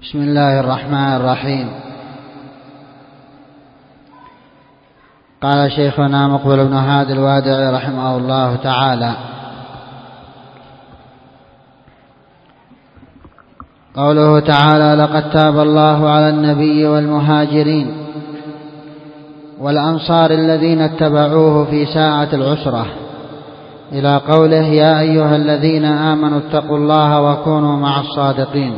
بسم الله الرحمن الرحيم. قال شيخنا مقبل بن هادي الوادعي رحمه الله تعالى: قوله تعالى: لقد تاب الله على النبي والمهاجرين والأنصار الذين اتبعوه في ساعة العسرة، إلى قوله: يا أيها الذين آمنوا اتقوا الله وكونوا مع الصادقين.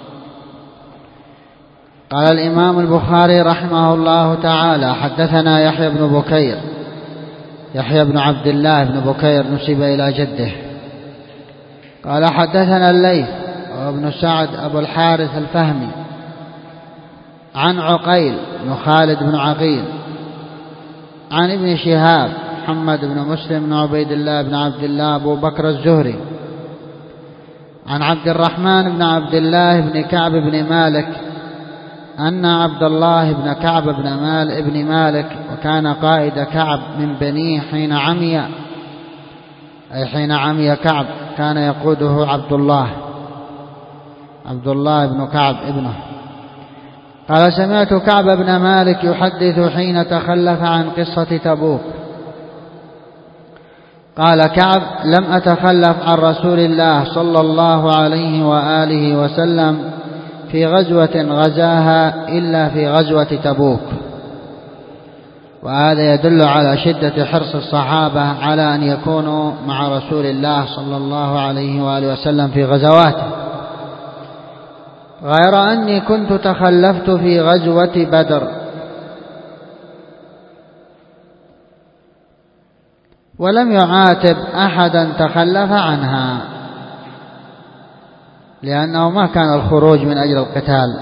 قال الإمام البخاري رحمه الله تعالى: حدثنا يحيى بن بكير، يحيى بن عبد الله بن بكير نسب إلى جده. قال حدثنا الليث وابن سعد أبو الحارث الفهمي عن عقيل بن خالد بن عقيل عن ابن شهاب محمد بن مسلم بن عبيد الله بن عبد الله أبو بكر الزهري عن عبد الرحمن بن عبد الله بن كعب بن مالك أن عبد الله بن كعب بن مالك وكان قائد كعب من بنيه حين عمي، أي حين عمي كعب كان يقوده عبد الله بن كعب ابنه. قال: سمعت كعب بن مالك يحدث حين تخلف عن قصة تبوك. قال كعب: لم أتخلف عن رسول الله صلى الله عليه وآله وسلم في غزوة غزاها إلا في غزوة تبوك. وهذا يدل على شدة حرص الصحابة على أن يكونوا مع رسول الله صلى الله عليه وآله وسلم في غزواته، غير أني كنت تخلفت في غزوة بدر، ولم يعاتب أحدا تخلف عنها، لأنه ما كان الخروج من أجل القتال،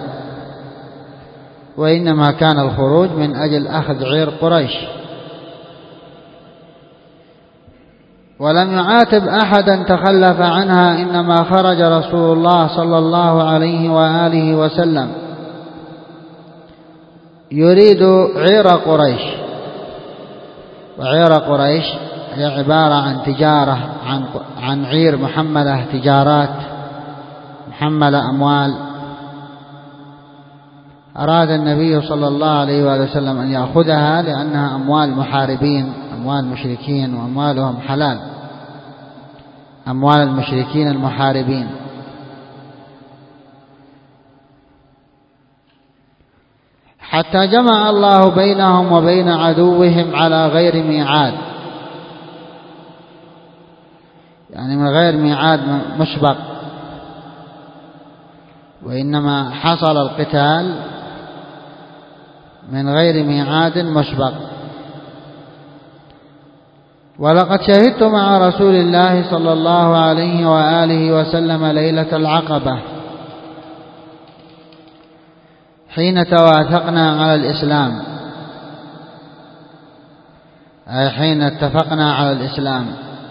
وإنما كان الخروج من أجل أخذ عير قريش. ولم يعاتب أحدا تخلف عنها، إنما خرج رسول الله صلى الله عليه وآله وسلم يريد عير قريش. وعير قريش هي عبارة عن تجارة، عن عير محملة تجارات، محمل أموال. أراد النبي صلى الله عليه وآله وسلم أن يأخذها لأنها أموال محاربين، أموال مشركين، وأموالهم حلال، أموال المشركين المحاربين. حتى جمع الله بينهم وبين عدوهم على غير ميعاد، يعني من غير ميعاد مسبق، وإنما حصل القتال من غير ميعاد مسبق. ولقد شهدت مع رسول الله صلى الله عليه وآله وسلم ليلة العقبة حين توافقنا على الإسلام، أي حين اتفقنا على الإسلام.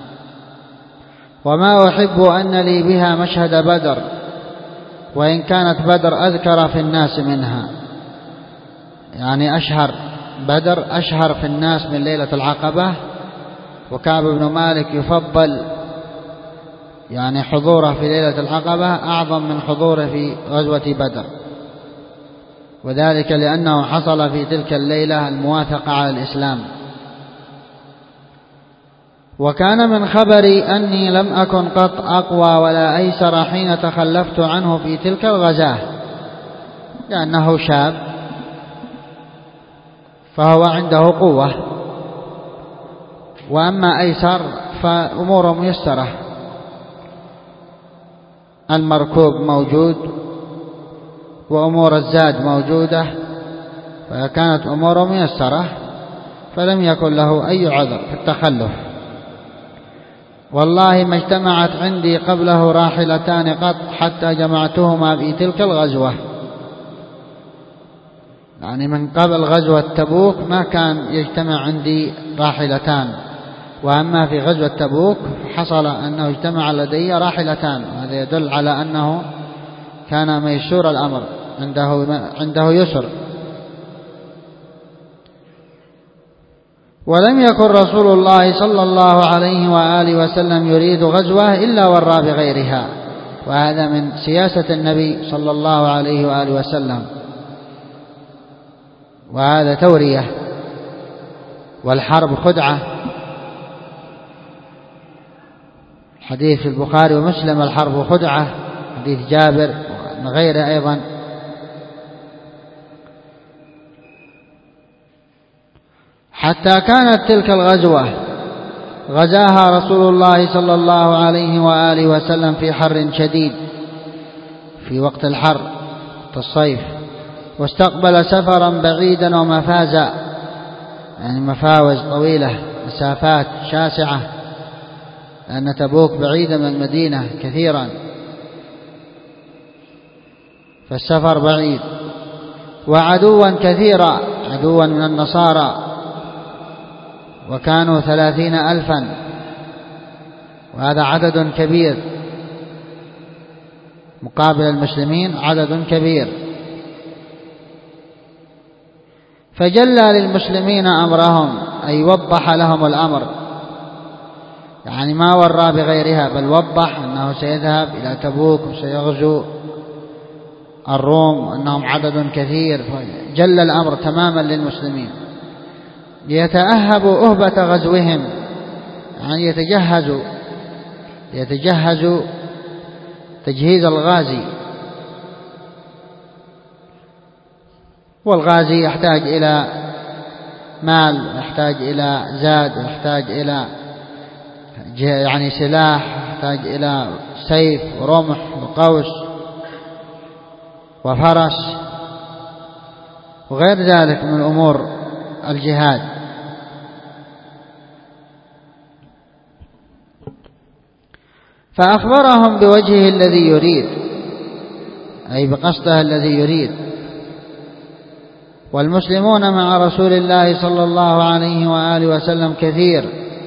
وما أحب أن لي بها مشهد بدر، وإن كانت بدر أذكر في الناس منها، يعني أشهر، بدر أشهر في الناس من ليلة العقبة. وكعب بن مالك يفضل يعني حضوره في ليلة العقبة أعظم من حضوره في غزوة بدر، وذلك لأنه حصل في تلك الليلة الموافقة على الإسلام. وكان من خبري أني لم أكن قط أقوى ولا أيسر حين تخلفت عنه في تلك الغزاة، لأنه شاب فهو عنده قوة، وأما أيسر فأمور ميسرة، المركوب موجود وأمور الزاد موجودة، فكانت أمور ميسرة، فلم يكن له أي عذر في التخلف. والله ما اجتمعت عندي قبله راحلتان قط حتى جمعتهما في تلك الغزوة، يعني من قبل غزوة تبوك ما كان يجتمع عندي راحلتان، وأما في غزوة تبوك حصل أنه اجتمع لدي راحلتان. هذا يدل على أنه كان ميسور الأمر، عنده يسر. ولم يكن رسول الله صلى الله عليه وآله وسلم يريد غزوة إلا ورى بغيرها، وهذا من سياسة النبي صلى الله عليه وآله وسلم، وهذا تورية، والحرب خدعة. حديث في البخاري ومسلم الحرب خدعة، حديث جابر وغيره أيضا. حتى كانت تلك الغزوة غزاها رسول الله صلى الله عليه وآله وسلم في حر شديد، في وقت الحر، وقت الصيف، واستقبل سفرا بعيدا ومفازا، يعني مفاوز طويلة، مسافات شاسعة، لأن تبوك بعيدة من المدينة كثيرا، فالسفر بعيد. وعدوا كثيرا، عدوا من النصارى، وكانوا 30,000، وهذا عدد كبير مقابل المسلمين، عدد كبير. فجلى للمسلمين أمرهم، أي وضح لهم الأمر، يعني ما ورى بغيرها، بل وضح أنه سيذهب إلى تبوك وسيغزو الروم، وأنهم عدد كثير، فجل الأمر تماما للمسلمين ليتأهبوا أهبة غزوهم، يعني يتجهزوا تجهيز الغازي. والغازي يحتاج إلى مال، يحتاج إلى زاد، يحتاج إلى يعني سلاح، يحتاج إلى سيف ورمح وقوس وفرس وغير ذلك من أمور الجهاد. فأخبرهم بوجهه الذي يريد، أي بقصده الذي يريد. والمسلمون مع رسول الله صلى الله عليه وآله وسلم كثير،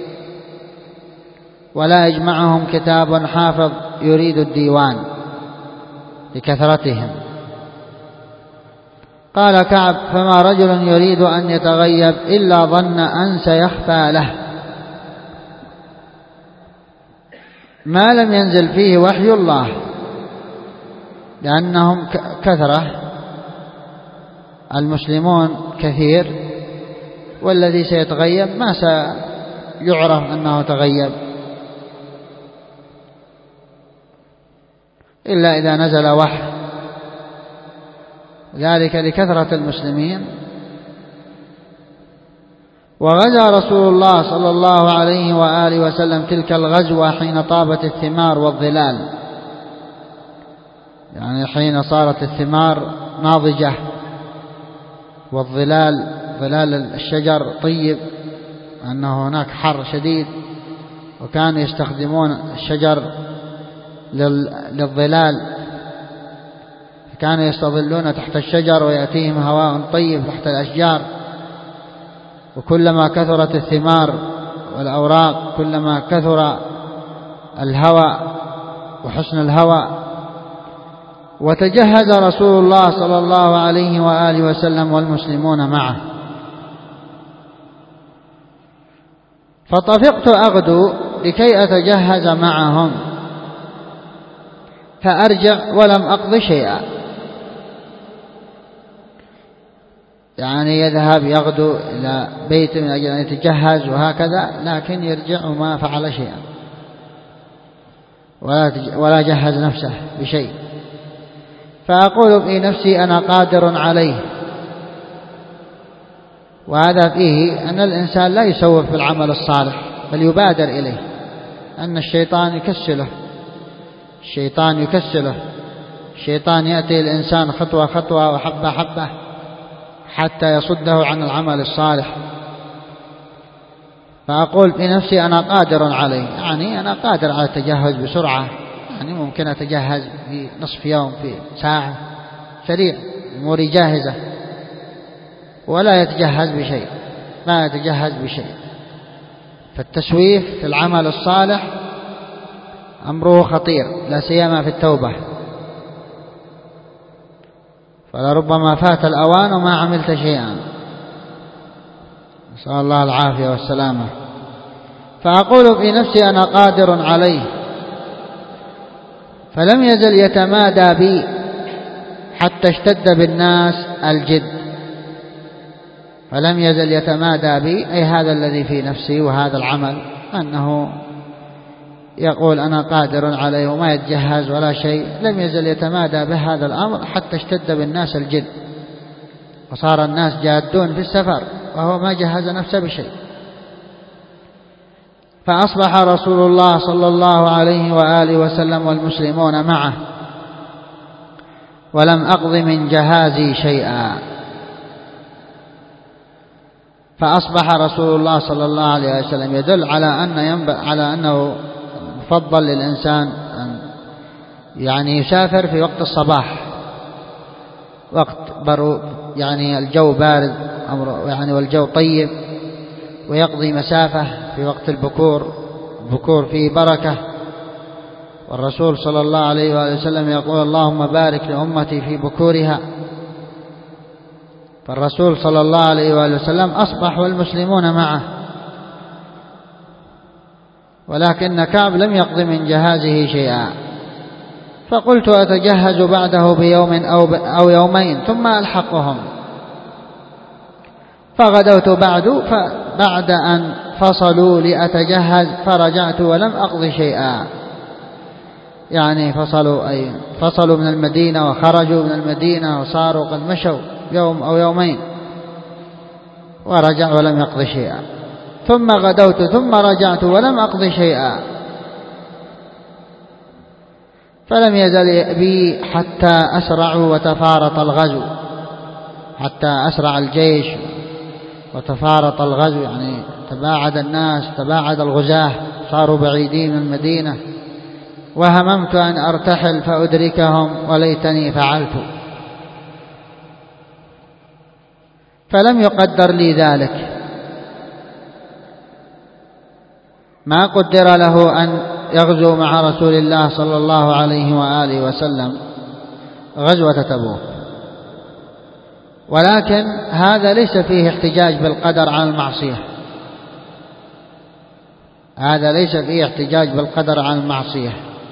ولا يجمعهم كتاب حافظ يريد الديوان لكثرتهم. قال كعب: فما رجل يريد أن يتغيب إلا ظن أن سيخفى له، ما لم ينزل فيه وحي الله، لأنهم كثرة، المسلمون كثير، والذي سيتغيب ما سيعرف أنه تغيب إلا إذا نزل وحي، ذلك لكثرة المسلمين. وغزا رسول الله صلى الله عليه وآله وسلم تلك الغزوة حين طابت الثمار والظلال، يعني حين صارت الثمار ناضجة والظلال، ظلال الشجر طيب، أنه هناك حر شديد، وكانوا يستخدمون الشجر للظلال، كانوا يستظلون تحت الشجر ويأتيهم هواء طيب تحت الأشجار. وكلما كثرت الثمار والأوراق كلما كثر الهواء وحسن الهواء. وتجهز رسول الله صلى الله عليه وآله وسلم والمسلمون معه. فطفقت أغدو لكي أتجهز معهم، فأرجع ولم أقض شيئا، يعني يذهب يغدو إلى بيت من أجل أن يتجهز وهكذا، لكن يرجع وما فعل شيئا ولا جهز نفسه بشيء. فأقول في نفسي أنا قادر عليه. وهذا فيه أن الإنسان لا يسوف بالعمل الصالح بل يبادر إليه، أن الشيطان يكسله، الشيطان يأتي الإنسان خطوة خطوة وحبة حبة حتى يصده عن العمل الصالح. فأقول في نفسي أنا قادر عليه، يعني أنا قادر على التجهز بسرعة، يعني ممكن أتجهز في نصف يوم، في ساعة، سريع، أموري جاهزة، ولا يتجهز بشيء، ما يتجهز بشيء. فالتسويف في العمل الصالح أمره خطير، لا سيما في التوبة، فلربما فات الأوان وما عملت شيئا، نسأل الله العافية والسلامة. فأقول في نفسي أنا قادر عليه، فلم يزل يتمادى بي حتى اشتد بالناس الجد. فلم يزل يتمادى بي أي هذا الذي في نفسي وهذا العمل، أنه يقول أنا قادر عليه وما يتجهز ولا شيء، لم يزل يتمادى بهذا الأمر حتى اشتد بالناس الجد، وصار الناس جادون في السفر وهو ما جهز نفسه بشيء. فأصبح رسول الله صلى الله عليه وآله وسلم والمسلمون معه ولم أقض من جهازي شيئا. فأصبح رسول الله صلى الله عليه وسلم يدل على أنه يفضل للإنسان أن يعني يسافر في وقت الصباح، وقت يعني الجو بارد يعني والجو طيب، ويقضي مسافة في وقت البكور فيه بركة. والرسول صلى الله عليه وآله وسلم يقول اللهم بارك لأمتي في بكورها. فالرسول صلى الله عليه وآله وسلم أصبح والمسلمون معه، ولكن كعب لم يقض من جهازه شيئا. فقلت أتجهز بعده بيوم أو يومين ثم ألحقهم. فغدوت بعد أن فصلوا لأتجهز، فرجعت ولم أقض شيئا. يعني فصلوا من المدينة وخرجوا من المدينة وصاروا قد مشوا يوم أو يومين، ورجع ولم يقض شيئا. ثم غدوت ثم رجعت ولم أقض شيئا. فلم يزل بي حتى أسرعوا وتفارط الغزو، حتى أسرع الجيش وتفارط الغزو، يعني تباعد الناس، تباعد الغزاة، صاروا بعيدين من المدينة. وهممت أن أرتحل فأدركهم وليتني فعلت، فلم يقدر لي ذلك. ما قدر له أن يغزو مع رسول الله صلى الله عليه وآله وسلم غزوة تبوك، ولكن هذا ليس فيه احتجاج بالقدر على المعصية، هذا ليس فيه احتجاج بالقدر على المعصية،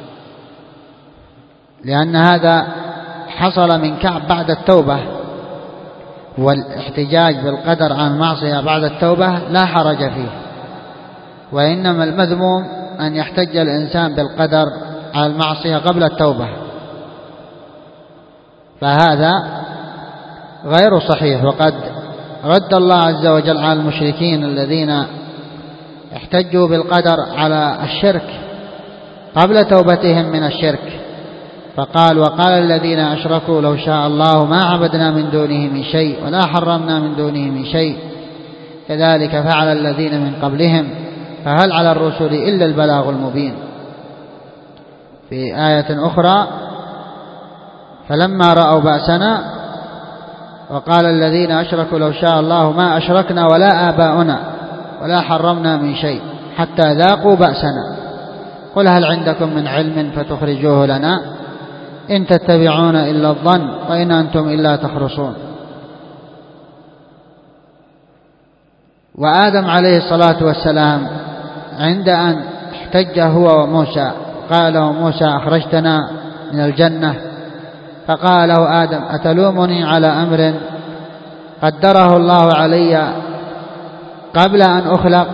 لأن هذا حصل من كعب بعد التوبة، والاحتجاج بالقدر على المعصية بعد التوبة لا حرج فيه، وإنما المذموم أن يحتج الإنسان بالقدر على المعصية قبل التوبة، فهذا غير صحيح. وقد رد الله عز وجل على المشركين الذين احتجوا بالقدر على الشرك قبل توبتهم من الشرك، فقال وقال الذين أشركوا لو شاء الله ما عبدنا من دونه من شيء ولا حرمنا من دونه من شيء كذلك فعل الذين من قبلهم فهل على الرسل إلا البلاغ المبين. في آية أخرى فلما رأوا بأسنا وقال الذين أشركوا لو شاء الله ما أشركنا ولا آباؤنا ولا حرمنا من شيء حتى ذاقوا بأسنا قل هل عندكم من علم فتخرجوه لنا إن تتبعون إلا الظن وإن أنتم إلا تخرصون. وآدم عليه الصلاة والسلام عند أن احتج هو وموسى قال له موسى أخرجتنا من الجنة، فقال له آدم أتلومني على أمر قدره الله علي قبل أن أخلق؟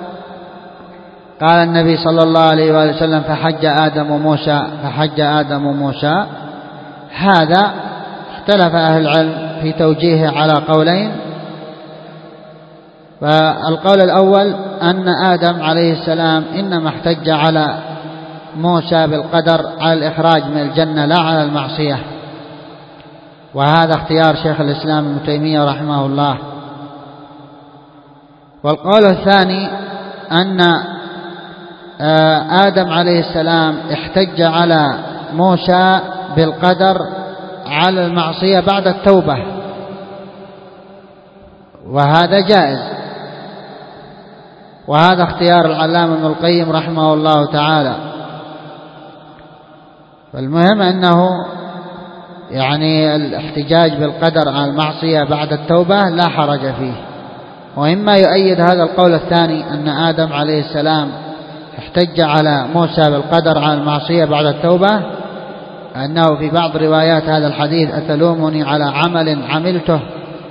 قال النبي صلى الله عليه وآله وسلم فحج آدم وموسى. هذا اختلف أهل العلم في توجيهه على قولين. فالقول الأول أن آدم عليه السلام إنما احتج على موسى بالقدر على الإخراج من الجنة لا على المعصية، وهذا اختيار شيخ الإسلام ابن تيمية رحمه الله. والقول الثاني أن آدم عليه السلام احتج على موسى بالقدر على المعصية بعد التوبة، وهذا جائز، وهذا اختيار العلامة ابن القيم رحمه الله تعالى. فالمهم أنه يعني الاحتجاج بالقدر على المعصية بعد التوبة لا حرج فيه. وإما يؤيد هذا القول الثاني أن آدم عليه السلام احتج على موسى بالقدر على المعصية بعد التوبة أنه في بعض روايات هذا الحديث أتلومني على عمل عملته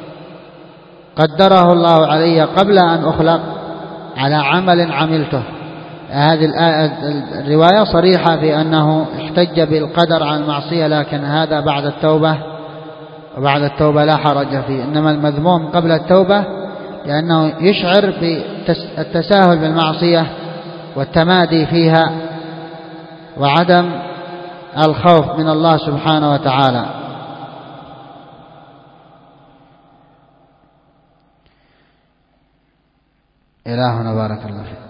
قدره الله علي قبل أن أخلق على عمل عملته. هذه الرواية صريحة في أنه احتج بالقدر عن المعصية، لكن هذا بعد التوبة، وبعد التوبة لا حرج فيه. إنما المذموم قبل التوبة لأنه يشعر بالتساهل بالمعصية والتمادي فيها وعدم الخوف من الله سبحانه وتعالى. إلهنا بارك الله فيك.